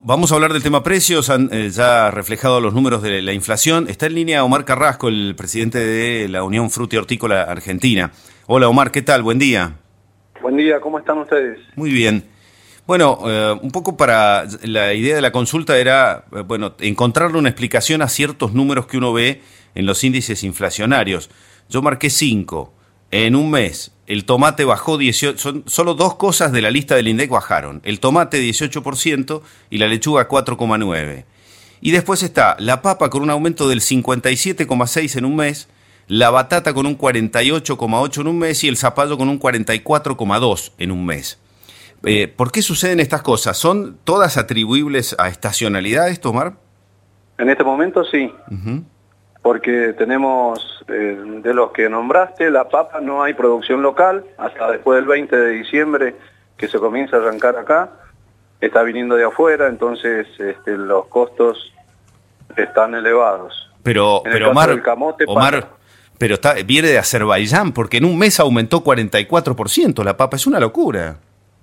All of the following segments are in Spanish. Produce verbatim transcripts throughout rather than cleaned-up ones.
Vamos a hablar del tema precios, han eh, ya reflejado los números de la inflación. Está en línea Omar Carrasco, el presidente de la Unión Fruti Hortícola Argentina. Hola Omar, ¿qué tal? Buen día. Buen día, ¿cómo están ustedes? Muy bien. Bueno, eh, un poco para la idea de la consulta era, eh, bueno, encontrarle una explicación a ciertos números que uno ve en los índices inflacionarios. Yo marqué cinco. En un mes, el tomate bajó dieciocho, son solo dos cosas de la lista del INDEC bajaron. El tomate dieciocho por ciento y la lechuga cuatro coma nueve por ciento. Y después está la papa con un aumento del cincuenta y siete coma seis por ciento en un mes, la batata con un cuarenta y ocho coma ocho por ciento en un mes y el zapallo con un cuarenta y cuatro coma dos por ciento en un mes. Eh, ¿Por qué suceden estas cosas? ¿Son todas atribuibles a estacionalidades, Omar? En este momento sí. Uh-huh. Porque tenemos, eh, de los que nombraste, la papa no hay producción local, hasta después del veinte de diciembre que se comienza a arrancar acá, está viniendo de afuera, entonces este, los costos están elevados. Pero, en pero Omar, camote, Omar pero está, viene de Azerbaiyán, porque en un mes aumentó cuarenta y cuatro por ciento la papa, es una locura.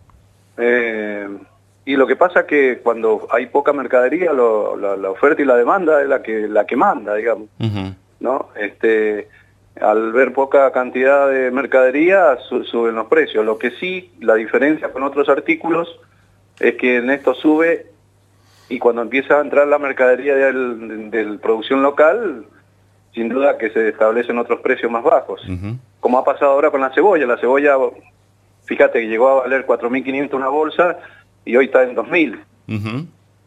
Eh... Y lo que pasa es que cuando hay poca mercadería, lo, la, la oferta y la demanda es la que la que manda, digamos. Uh-huh. ¿No? Este, al ver poca cantidad de mercadería, su, suben los precios. Lo que sí, la diferencia con otros artículos es que en esto sube y cuando empieza a entrar la mercadería del, del producción local, sin duda que se establecen otros precios más bajos. Uh-huh. Como ha pasado ahora con la cebolla. La cebolla, fíjate que llegó a valer cuatro mil quinientos una bolsa, y hoy está en dos mil. Uh-huh.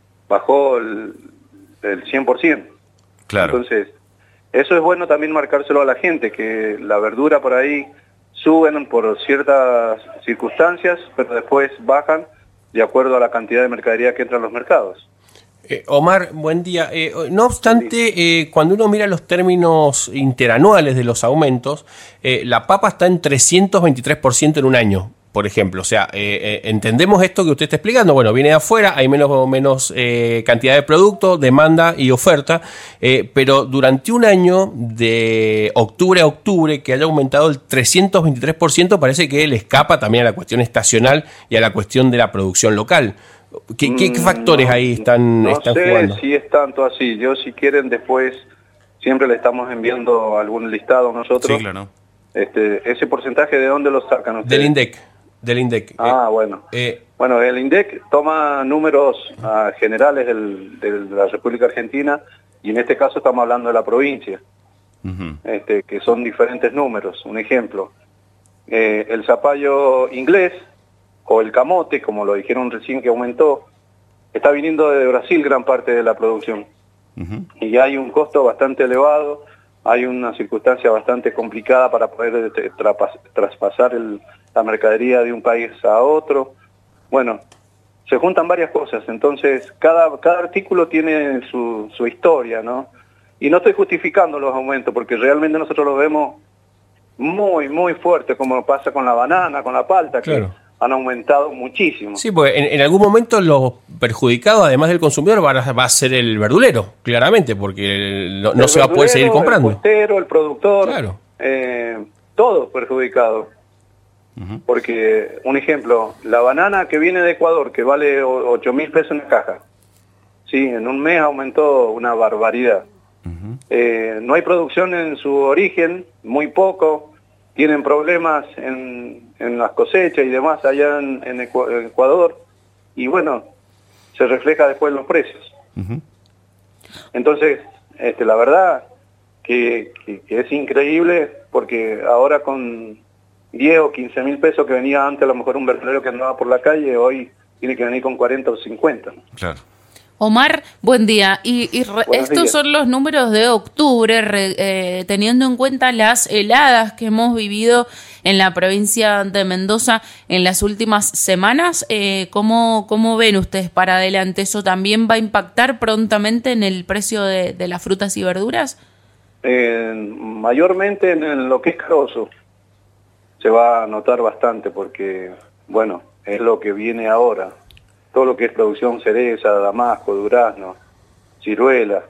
Bajó el, el cien por ciento. Claro. Entonces, eso es bueno también marcárselo a la gente, que la verdura por ahí suben por ciertas circunstancias, pero después bajan de acuerdo a la cantidad de mercadería que entra en los mercados. Eh, Omar, buen día. Eh, no obstante, eh, cuando uno mira los términos interanuales de los aumentos, eh, la papa está en trescientos veintitrés por ciento en un año. Por ejemplo, o sea, eh, eh, entendemos esto que usted está explicando, bueno, viene de afuera, hay menos o menos eh, cantidad de producto, demanda y oferta, eh, pero durante un año, de octubre a octubre, que haya aumentado el trescientos veintitrés por ciento, parece que le escapa también a la cuestión estacional y a la cuestión de la producción local. ¿Qué, qué, qué factores no, ahí están, no están sé jugando? si es tanto así. Yo, si quieren, después siempre le estamos enviando algún listado a nosotros. Sí, claro. Este, ¿ese porcentaje de dónde lo sacan ustedes? Del INDEC. Del INDEC. Ah, eh, bueno. Eh, bueno, el INDEC toma números uh, generales del, de la República Argentina y en este caso estamos hablando de la provincia, uh-huh. este, que son diferentes números. Un ejemplo, eh, el zapallo inglés o el camote, como lo dijeron recién que aumentó, está viniendo de Brasil gran parte de la producción. Uh-huh. Y hay un costo bastante elevado, hay una circunstancia bastante complicada para poder trapas, traspasar el, la mercadería de un país a otro. Bueno, se juntan varias cosas, entonces cada, cada artículo tiene su, su historia, ¿no? Y no estoy justificando los aumentos, porque realmente nosotros los vemos muy, muy fuertes, como pasa con la banana, con la palta, claro. que han aumentado muchísimo. Sí, porque en, en algún momento los perjudicados, además del consumidor, va a, va a ser el verdulero, claramente, porque no, no se va a poder seguir comprando. El puestero, el productor, claro. eh, todos perjudicados. Uh-huh. Porque, un ejemplo, la banana que viene de Ecuador, que vale ocho mil pesos en la caja, sí, en un mes aumentó una barbaridad. Uh-huh. Eh, no hay producción en su origen, muy poco, tienen problemas en, en las cosechas y demás allá en, en Ecuador, y bueno, se refleja después en los precios. Uh-huh. Entonces, este, la verdad que, que, que es increíble, porque ahora con diez o quince mil pesos que venía antes, a lo mejor un verdulero que andaba por la calle, hoy tiene que venir con cuarenta o cincuenta. Claro. Omar, buen día. Y, y re, estos días. son los números de octubre, re, eh, teniendo en cuenta las heladas que hemos vivido en la provincia de Mendoza en las últimas semanas. Eh, ¿cómo, ¿Cómo ven ustedes para adelante? ¿Eso también va a impactar prontamente en el precio de, de las frutas y verduras? Eh, mayormente en lo que es carozo se va a notar bastante, porque, bueno, es lo que viene ahora. Todo lo que es producción cereza, damasco, durazno, ciruela,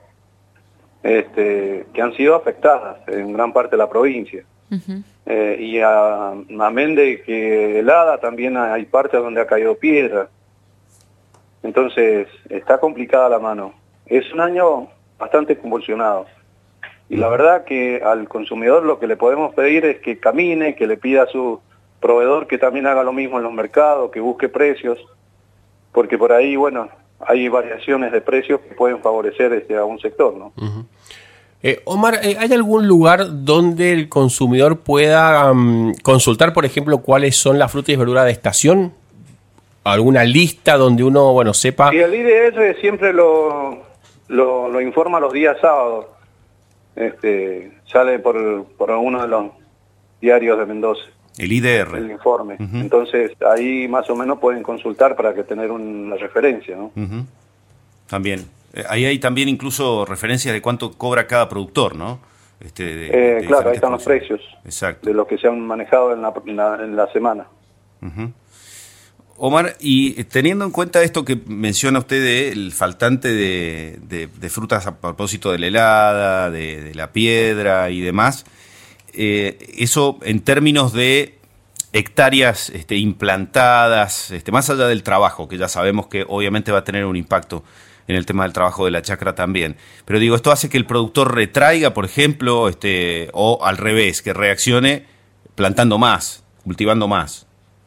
este, que han sido afectadas en gran parte de la provincia. Uh-huh. Eh, y a, amén de que helada, también hay partes donde ha caído piedra. Entonces, está complicada la mano. Es un año bastante convulsionado. Y la verdad que al consumidor lo que le podemos pedir es que camine, que le pida a su proveedor que también haga lo mismo en los mercados, que busque precios, porque por ahí, bueno, hay variaciones de precios que pueden favorecer este, a un sector, ¿no? Uh-huh. Eh, Omar, eh, ¿hay algún lugar donde el consumidor pueda um, consultar, por ejemplo, cuáles son las frutas y verduras de estación? ¿Alguna lista donde uno, bueno, sepa? Y el I D S siempre lo, lo, lo informa los días sábados. Este, sale por, por uno de los diarios de Mendoza. El I D R. El informe. Uh-huh. Entonces, ahí más o menos pueden consultar para que tener una referencia, ¿no? Uh-huh. También. Eh, ahí hay también incluso referencias de cuánto cobra cada productor, ¿no? Este, de, eh, de claro, ahí están los productos. precios. Exacto. De los que se han manejado en la, en la, en la semana. Uh-huh. Omar, y teniendo en cuenta esto que menciona usted del faltante de, de, de frutas a propósito de la helada, de, de la piedra y demás, eh, eso en términos de hectáreas este, implantadas, este, más allá del trabajo, que ya sabemos que obviamente va a tener un impacto en el tema del trabajo de la chacra también, pero digo, esto hace que el productor retraiga, por ejemplo, este, o al revés, que reaccione plantando más, cultivando más.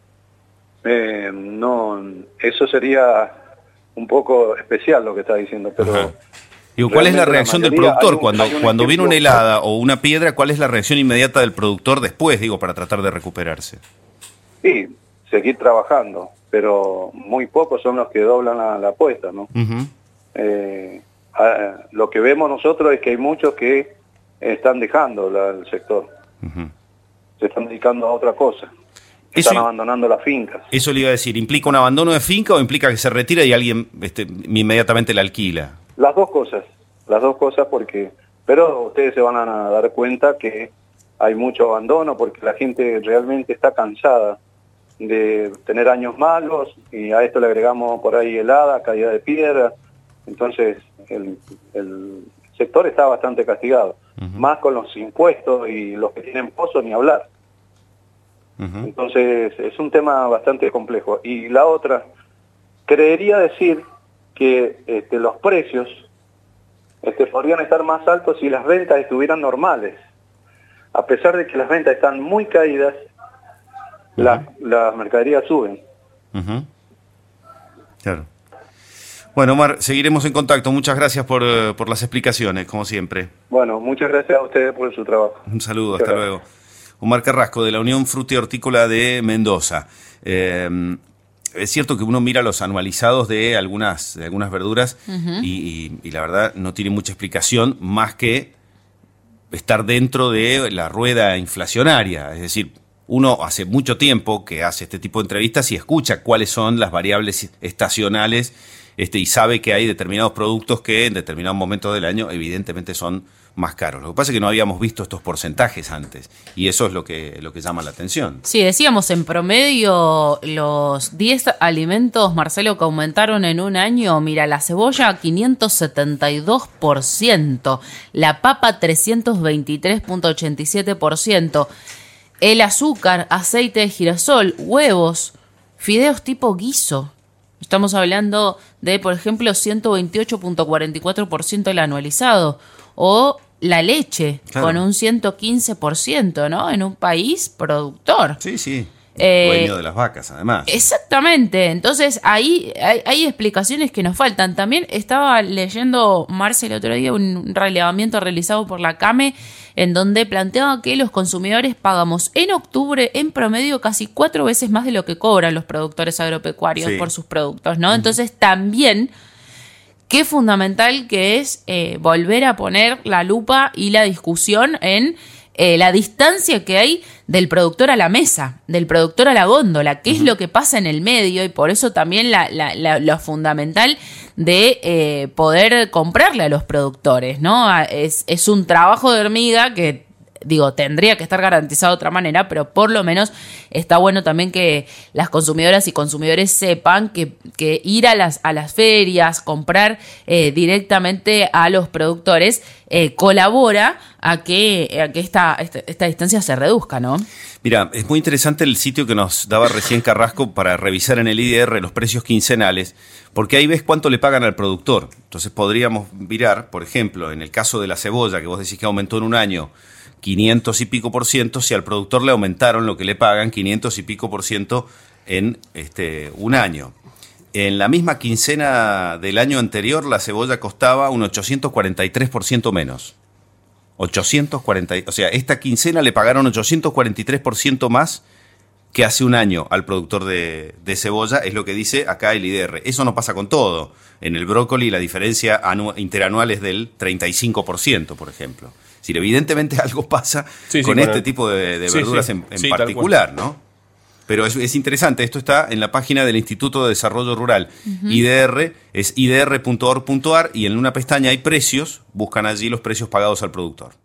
Eh, no, eso sería un poco especial lo que está diciendo, pero... Ajá. Digo, ¿cuál es la reacción la del productor? Un, cuando cuando viene una helada o una piedra, ¿cuál es la reacción inmediata del productor después, digo, para tratar de recuperarse? Sí, seguir trabajando, pero muy pocos son los que doblan la, la apuesta, ¿no? Uh-huh. eh, a, lo que vemos nosotros es que hay muchos que están dejando la, el sector. Uh-huh. Se están dedicando a otra cosa. Están eso, abandonando las fincas. Eso le iba a decir, ¿implica un abandono de finca o implica que se retira y alguien este, inmediatamente la alquila? Las dos cosas, las dos cosas porque... Pero ustedes se van a dar cuenta que hay mucho abandono porque la gente realmente está cansada de tener años malos y a esto le agregamos por ahí helada, caída de piedra. Entonces el, el sector está bastante castigado, uh-huh. Más con los impuestos y los que tienen pozos ni hablar. Uh-huh. Entonces es un tema bastante complejo. Y la otra, creería decir que este, los precios este, podrían estar más altos si las ventas estuvieran normales. A pesar de que las ventas están muy caídas, uh-huh. las la mercaderías suben. Uh-huh. Claro. Bueno, Omar, seguiremos en contacto. Muchas gracias por, por las explicaciones, como siempre. Bueno, muchas gracias a ustedes por su trabajo. Un saludo, hasta luego. Omar Carrasco, de la Unión Fruti Hortícola de Mendoza. Eh, es cierto que uno mira los anualizados de algunas, de algunas verduras uh-huh. y, y, y la verdad no tiene mucha explicación más que estar dentro de la rueda inflacionaria. Es decir, uno hace mucho tiempo que hace este tipo de entrevistas y escucha cuáles son las variables estacionales este, y sabe que hay determinados productos que en determinados momentos del año evidentemente son más caros. Lo que pasa es que no habíamos visto estos porcentajes antes y eso es lo que, lo que llama la atención. Sí, decíamos en promedio los diez alimentos, Marcelo, que aumentaron en un año. Mira, la cebolla quinientos setenta y dos por ciento, la papa trescientos veintitrés punto ochenta y siete por ciento, el azúcar, aceite de girasol, huevos, fideos tipo guiso. Estamos hablando de, por ejemplo, ciento veintiocho punto cuarenta y cuatro por ciento el anualizado. O la leche, claro, con un ciento quince por ciento, ¿no? En un país productor. Sí, sí. Eh, Dueño de las vacas, además. Exactamente. Entonces, ahí hay, hay explicaciones que nos faltan. También estaba leyendo, Marce, el otro día, un relevamiento realizado por la CAME, en donde planteaba que los consumidores pagamos en octubre, en promedio, casi cuatro veces más de lo que cobran los productores agropecuarios sí. por sus productos, ¿no? Uh-huh. Entonces, también... Qué fundamental que es eh, volver a poner la lupa y la discusión en eh, la distancia que hay del productor a la mesa, del productor a la góndola, qué uh-huh. es lo que pasa en el medio y por eso también la, la, la, lo fundamental de eh, poder comprarle a los productores, ¿no? Es, es un trabajo de hormiga que digo, tendría que estar garantizado de otra manera, pero por lo menos está bueno también que las consumidoras y consumidores sepan que, que ir a las, a las ferias, comprar eh, directamente a los productores, eh, colabora a que, a que esta, esta, esta distancia se reduzca, ¿no? Mira, es muy interesante el sitio que nos daba recién Carrasco para revisar en el I D R los precios quincenales, porque ahí ves cuánto le pagan al productor. Entonces podríamos mirar, por ejemplo, en el caso de la cebolla, que vos decís que aumentó en un año quinientos y pico por ciento, si al productor le aumentaron lo que le pagan quinientos y pico por ciento en este, un año. En la misma quincena del año anterior, la cebolla costaba un ochocientos cuarenta y tres por ciento menos. ochocientos cuarenta, o sea, esta quincena le pagaron ochocientos cuarenta y tres por ciento más que hace un año al productor de, de cebolla, es lo que dice acá el I D R. Eso no pasa con todo. En el brócoli la diferencia anu- interanual es del treinta y cinco por ciento, por ejemplo. Es decir, evidentemente algo pasa sí, con sí, este bueno. tipo de, de verduras sí, sí. en, en sí, particular, ¿no? Pero es, es interesante, esto está en la página del Instituto de Desarrollo Rural. Uh-huh. I D R es i d r punto org punto a r y en una pestaña hay precios, buscan allí los precios pagados al productor.